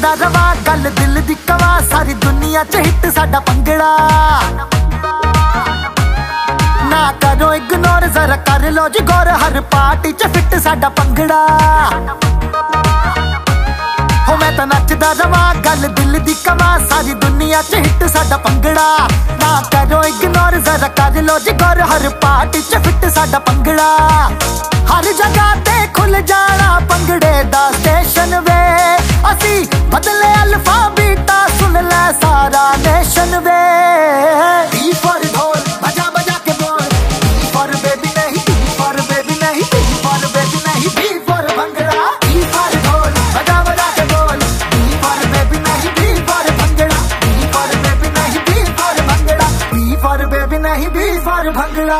नचदा रवा गल दिल दी कवा सारी दुनिया च हिट साडा भंगड़ा ना करो इग्नोर जरा कर लो जी गौर हर पार्टी च फिट साडा भंगड़ा हो मैं तो नचदा रवा गल दिल दी कवा सारी दुनिया च हिट साडा भंगड़ा ना करो इग्नोर जरा कर लो जी गौर हर पार्टी च फिट साडा भंगड़ा हर जगह ते खुल जाना भंगड़े दा स्टेशन वे असी बदले अल्फा बीटा सुन ले सारा nation way D for dhol बजा बजा के बोल डी फॉर बेबी नहीं डी फॉर बेबी नहीं डी फॉर बेबी नहीं D for bhangra D for dhol बजा बजा के बोल डी फॉर बेबी नहीं D for bhangra D for baby नहीं D for bhangra D for baby नहीं डी फॉर भंगड़ा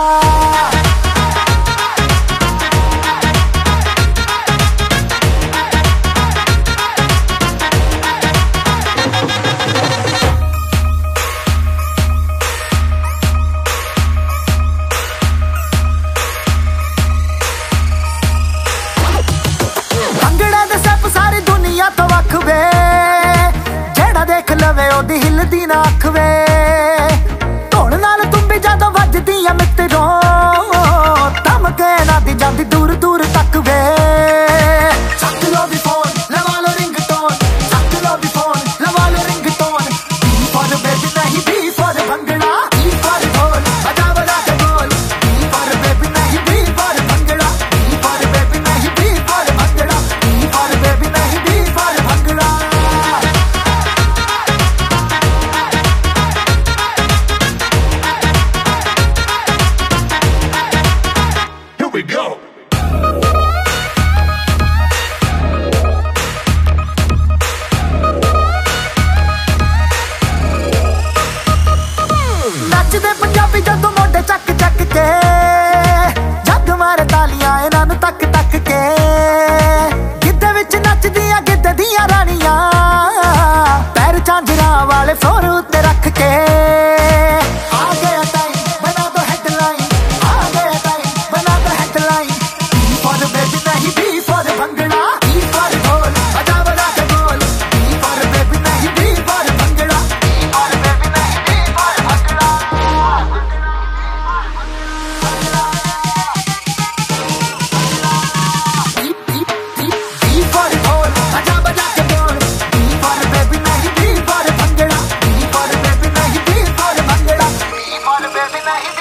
सारी दुनिया तो वख वे जेड़ा देख लवे ओदी हिलदी ना अख वे धोन नाल तुम भी जदों वजदियां मित्रों तम के ना दी जांदी दूर दूर तक वे चक लो भी फोन लवा लो रिंगटोन चक लो भी फोन लवा लो रिंगटोन डी फॉर बेबी नहीं D for bhangra D for dhol बजा बजा के बोल डी फॉर बेबी नहीं D for bhangra D for baby नहीं D for bhangra D for baby नहीं D for bhangra Here we go. नचदे पंजाबी जदों मोढे चक चक के जग मारे तालियां इन्हां नूं तक तक के गिद्दे विच नचदियां गिद्दे दियां रानियां पैर झांजरां वाले फ्लोर उत्ते रख के आ गया टाइम बना दो हेडलाइन आ गया टाइम बना दो हेडलाइन डी फॉर बेबी नहीं D for bhangra D for dhol बजा बजा के बोल डी फॉर बेबी नहीं D for bhangra D for baby नहीं D for bhangra D for dhol बजा बजा के बोल डी फॉर बेबी नहीं D for bhangra D for baby नहीं D for bhangra D for baby नहीं